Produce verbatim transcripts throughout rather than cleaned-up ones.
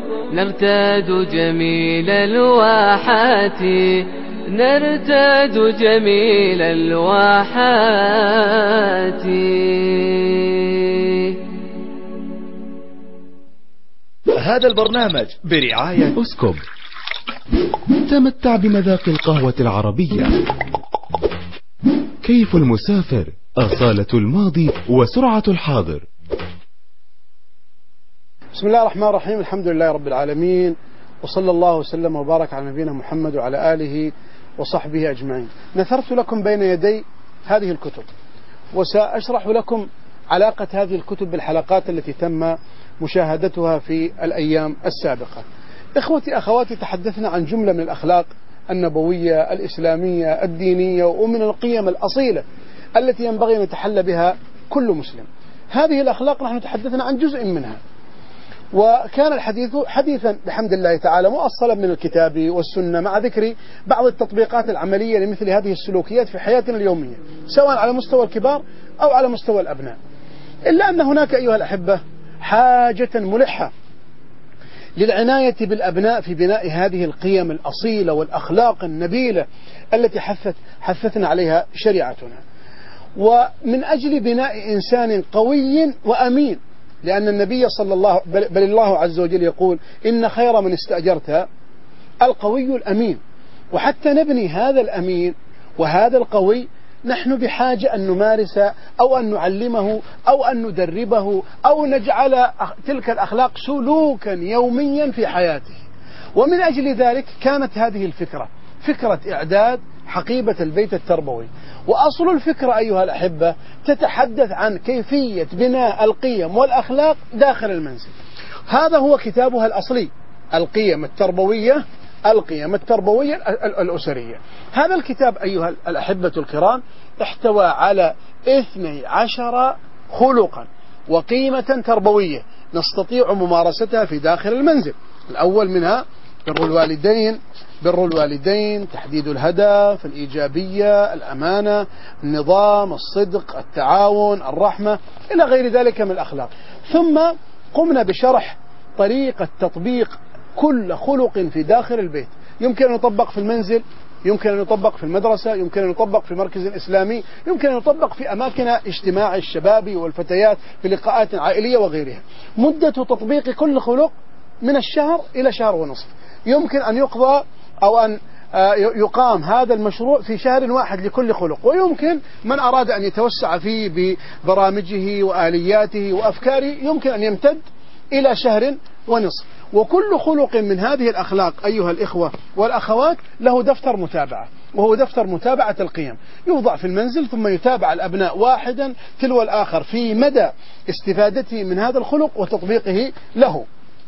نرتاد جميل الواحات نرتاد جميل الواحات. هذا البرنامج برعاية أسكوب. تمتع بمذاق القهوة العربية. كيف المسافر، أصالة الماضي وسرعة الحاضر. بسم الله الرحمن الرحيم. الحمد لله رب العالمين، وصلى الله وسلم وبارك على نبينا محمد وعلى آله وصحبه أجمعين. نثرت لكم بين يدي هذه الكتب، وسأشرح لكم علاقة هذه الكتب بالحلقات التي تم مشاهدتها في الأيام السابقة. إخوتي أخواتي، تحدثنا عن جملة من الأخلاق النبوية الإسلامية الدينية ومن القيم الأصيلة التي ينبغي أن يتحلى بها كل مسلم. هذه الأخلاق نحن تحدثنا عن جزء منها، وكان الحديث حديثا بحمد الله تعالى مؤصلا من الكتاب والسنة، مع ذكر بعض التطبيقات العملية لمثل هذه السلوكيات في حياتنا اليومية، سواء على مستوى الكبار أو على مستوى الأبناء. إلا أن هناك أيها الأحبة حاجة ملحة للعناية بالأبناء في بناء هذه القيم الأصيلة والأخلاق النبيلة التي حثت حثتنا عليها شريعتنا، ومن أجل بناء إنسان قوي وأمين، لأن النبي صلى الله بل الله عز وجل يقول إن خير من استأجرت القوي الأمين. وحتى نبني هذا الأمين وهذا القوي نحن بحاجة أن نمارس أو أن نعلمه أو أن ندربه أو نجعل تلك الأخلاق سلوكا يوميا في حياته. ومن أجل ذلك كانت هذه الفكرة فكرة إعداد حقيبة البيت التربوي. وأصل الفكرة أيها الأحبة تتحدث عن كيفية بناء القيم والأخلاق داخل المنزل. هذا هو كتابها الأصلي، القيم التربوية القيم التربوية الأسرية. هذا الكتاب أيها الأحبة الكرام احتوى على اثني عشر خلقا وقيمة تربوية نستطيع ممارستها في داخل المنزل. الأول منها بر الوالدين بر الوالدين تحديد الهدف، الإيجابية، الأمانة، النظام، الصدق، التعاون، الرحمة، إلى غير ذلك من الأخلاق. ثم قمنا بشرح طريقة تطبيق كل خلق في داخل البيت. يمكن أن يطبق في المنزل، يمكن أن يطبق في المدرسة، يمكن أن يطبق في مركز إسلامي، يمكن أن يطبق في أماكن اجتماع الشباب والفتيات في لقاءات عائلية وغيرها. مدة تطبيق كل خلق من الشهر إلى شهر ونصف. يمكن أن يقضى أو أن يقام هذا المشروع في شهر واحد لكل خلق، ويمكن من أراد أن يتوسع فيه ببرامجه وآلياته وأفكاره يمكن أن يمتد إلى شهر ونصف. وكل خلق من هذه الأخلاق أيها الإخوة والأخوات له دفتر متابعة، وهو دفتر متابعة القيم، يوضع في المنزل ثم يتابع الأبناء واحدا تلو الآخر في مدى استفادته من هذا الخلق وتطبيقه له.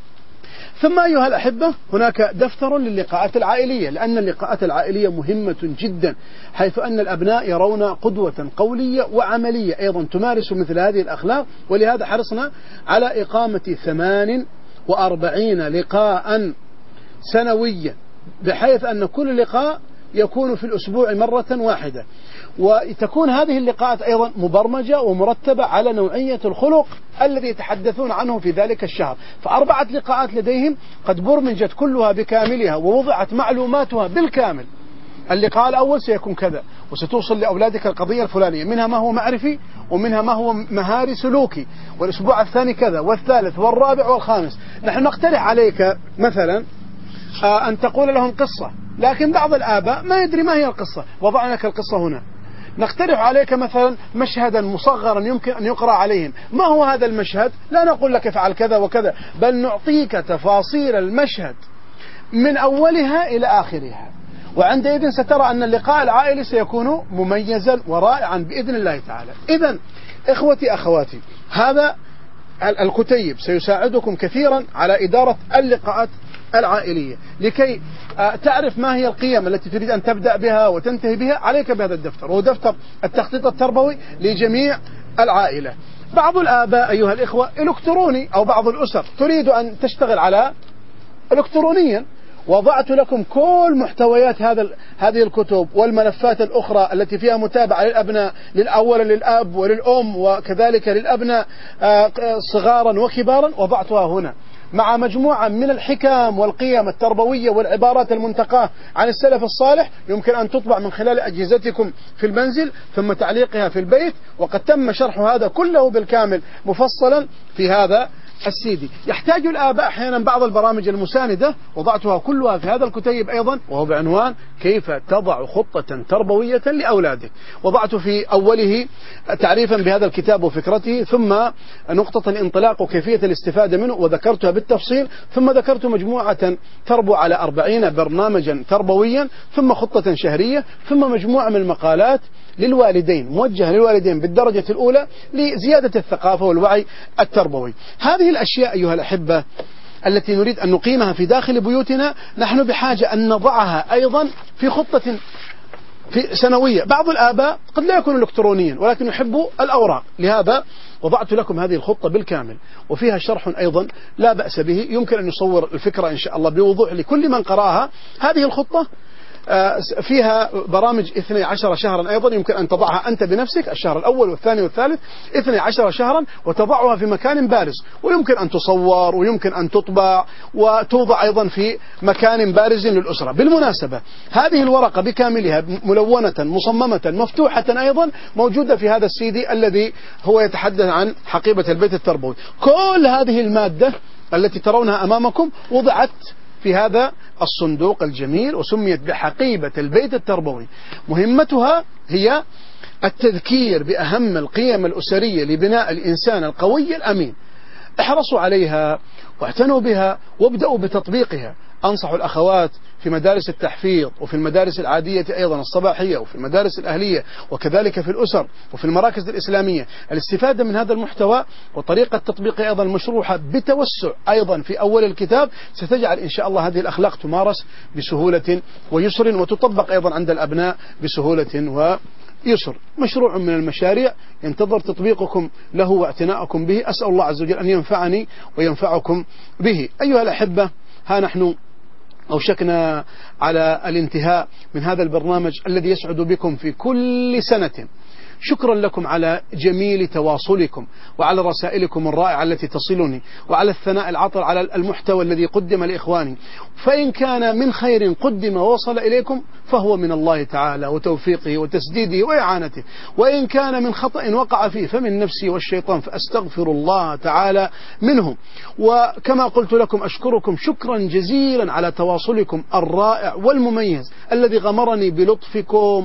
ثم أيها الأحبة هناك دفتر للقاءات العائلية، لأن اللقاءات العائلية مهمة جدا، حيث أن الأبناء يرون قدوة قولية وعملية أيضا تمارس مثل هذه الأخلاق. ولهذا حرصنا على إقامة ثمان وأربعين لقاء سنويا، بحيث أن كل لقاء يكون في الأسبوع مرة واحدة، وتكون هذه اللقاءات أيضا مبرمجة ومرتبة على نوعية الخلق الذي يتحدثون عنه في ذلك الشهر. فأربعة لقاءات لديهم قد برمجت كلها بكاملها ووضعت معلوماتها بالكامل. اللقاء الأول سيكون كذا، وستوصل لأولادك القضية الفلانية، منها ما هو معرفي ومنها ما هو مهاري سلوكي، والأسبوع الثاني كذا، والثالث والرابع والخامس. نحن نقترح عليك مثلا أن تقول لهم قصة، لكن بعض الآباء ما يدري ما هي القصة، وضعنا لك القصة هنا. نقترح عليك مثلا مشهدا مصغرا يمكن أن يقرأ عليهم، ما هو هذا المشهد؟ لا نقول لك افعل كذا وكذا، بل نعطيك تفاصيل المشهد من أولها إلى آخرها. وعندئذ سترى أن اللقاء العائلي سيكون مميزا ورائعا بإذن الله تعالى. إذن إخوتي أخواتي، هذا الكتيب سيساعدكم كثيرا على إدارة اللقاءات العائلية. لكي تعرف ما هي القيم التي تريد أن تبدأ بها وتنتهي بها، عليك بهذا الدفتر، وهو دفتر التخطيط التربوي لجميع العائلة. بعض الآباء أيها الإخوة إلكتروني، أو بعض الأسر تريد أن تشتغل على إلكترونيا. وضعت لكم كل محتويات هذا هذه الكتب والملفات الأخرى التي فيها متابعة للأبناء، للأول للأب وللأم وكذلك للأبناء صغارا وكبارا، وضعتها هنا. مع مجموعة من الحكم والقيم التربوية والعبارات المنتقاة عن السلف الصالح، يمكن أن تطبع من خلال أجهزتكم في المنزل ثم تعليقها في البيت، وقد تم شرح هذا كله بالكامل مفصلا في هذا السيدي. يحتاج الآباء أحيانا بعض البرامج المساندة، وضعتها كلها في هذا الكتيب أيضا، وهو بعنوان كيف تضع خطة تربوية لأولادك. وضعت في أوله تعريفا بهذا الكتاب وفكرته، ثم نقطة الانطلاق وكيفية الاستفادة منه وذكرتها بالتفصيل، ثم ذكرت مجموعة تربو على أربعين برنامجا تربويا، ثم خطة شهرية، ثم مجموعة من المقالات للوالدين موجهة للوالدين بالدرجة الأولى لزيادة الثقافة والوعي التربوي. هذه الأشياء أيها الأحبة التي نريد أن نقيمها في داخل بيوتنا، نحن بحاجة أن نضعها أيضا في خطة في سنوية. بعض الآباء قد لا يكونوا إلكترونيا ولكن يحبوا الأوراق، لهذا وضعت لكم هذه الخطة بالكامل وفيها شرح أيضا لا بأس به، يمكن أن يصور الفكرة إن شاء الله بوضوح لكل من قرأها. هذه الخطة فيها برامج اثني عشر شهرا أيضا، يمكن أن تضعها أنت بنفسك الشهر الأول والثاني والثالث، اثني عشر شهرا، وتضعها في مكان بارز، ويمكن أن تصور ويمكن أن تطبع وتوضع أيضا في مكان بارز للأسرة. بالمناسبة هذه الورقة بكاملها ملونة مصممة مفتوحة أيضا موجودة في هذا السيدي الذي هو يتحدث عن حقيبة البيت التربوي. كل هذه المادة التي ترونها أمامكم وضعت في هذا الصندوق الجميل وسميت بحقيبة البيت التربوي. مهمتها هي التذكير بأهم القيم الأسرية لبناء الإنسان القوي الأمين. احرصوا عليها واعتنوا بها وابدأوا بتطبيقها. أنصح الأخوات في مدارس التحفيظ وفي المدارس العادية أيضا الصباحية وفي المدارس الأهلية وكذلك في الأسر وفي المراكز الإسلامية الاستفادة من هذا المحتوى، وطريقة تطبيقه أيضا مشروحة بتوسع أيضا في أول الكتاب، ستجعل إن شاء الله هذه الأخلاق تمارس بسهولة ويسر وتطبق أيضا عند الأبناء بسهولة ويسر. مشروع من المشاريع ينتظر تطبيقكم له واعتناءكم به، أسأل الله عز وجل أن ينفعني وينفعكم به. أيها الأحبة، ها نحن أوشكنا على الانتهاء من هذا البرنامج الذي يسعد بكم في كل سنة. شكرا لكم على جميل تواصلكم وعلى رسائلكم الرائعة التي تصلني وعلى الثناء العطر على المحتوى الذي قدم لإخواني. فإن كان من خير قدم ووصل إليكم فهو من الله تعالى وتوفيقه وتسديده وإعانته، وإن كان من خطأ وقع فيه فمن نفسي والشيطان، فأستغفر الله تعالى منهم. وكما قلت لكم أشكركم شكرا جزيلا على تواصلكم الرائع والمميز الذي غمرني بلطفكم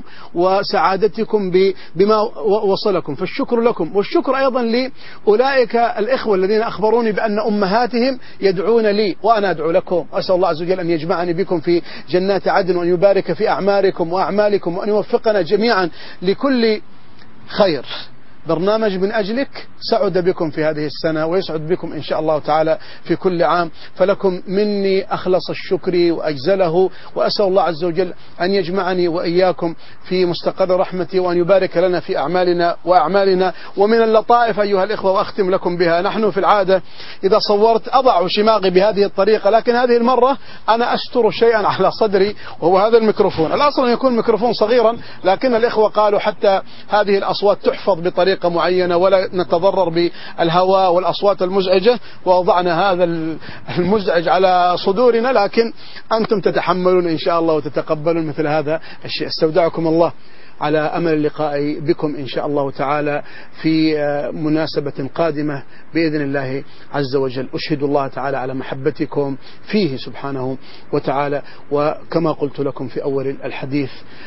وسعادتكم بما وصلكم، فالشكر لكم. والشكر أيضا لأولئك الإخوة الذين أخبروني بأن أمهاتهم يدعون لي وأنا أدعو لكم. أسأل الله عز وجل أن يجمعني بكم في جنات عدن وأن يبارك في أعمالكم وأعمالكم وأن يوفقنا جميعا لكل خير. برنامج من أجلك سعد بكم في هذه السنة ويسعد بكم إن شاء الله تعالى في كل عام، فلكم مني أخلص الشكر وأجزله، وأسأل الله عز وجل أن يجمعني وإياكم في مستقر رحمته وأن يبارك لنا في أعمالنا وأعمالنا. ومن اللطائف أيها الإخوة وأختم لكم بها، نحن في العادة إذا صورت أضع شماغي بهذه الطريقة، لكن هذه المرة أنا أستر شيئا على صدري وهو هذا الميكروفون. الأصل أن يكون ميكروفون صغيرا، لكن الإخوة قالوا حتى هذه الأصوات تحفظ بطريقة معينة ولا نتضرر بالهواء والأصوات المزعجة، ووضعنا هذا المزعج على صدورنا، لكن أنتم تتحملون إن شاء الله وتتقبلون مثل هذا الشيء. استودعكم الله على أمل اللقاء بكم إن شاء الله تعالى في مناسبة قادمة بإذن الله عز وجل. أشهد الله تعالى على محبتكم فيه سبحانه وتعالى، وكما قلت لكم في أول الحديث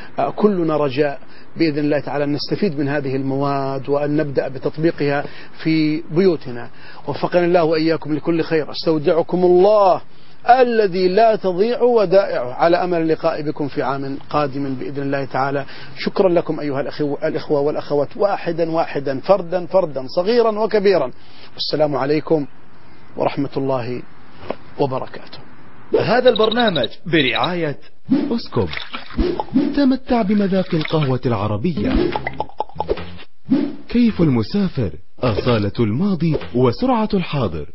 كلنا رجاء بإذن الله تعالى أن نستفيد من هذه المواد وأن نبدأ بتطبيقها في بيوتنا. وفقنا الله وإياكم لكل خير. استودعكم الله الذي لا تضيع ودائعه على أمل اللقاء بكم في عام قادم بإذن الله تعالى. شكرا لكم أيها الإخوة والأخوات، واحدا واحدا، فردا فردا، صغيرا وكبيرا. والسلام عليكم ورحمة الله وبركاته. هذا البرنامج برعاية أسكوب. تمتع بمذاق القهوة العربية. كيف المسافر، أصالة الماضي وسرعة الحاضر.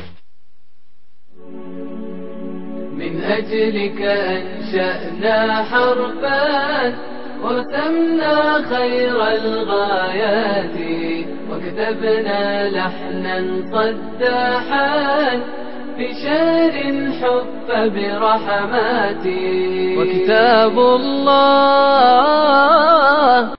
من أجلك أنشأنا حرفا ورسمنا خير الغايات وكتبنا لحنا صداحا في شهر حف برحماتي. وكتاب الله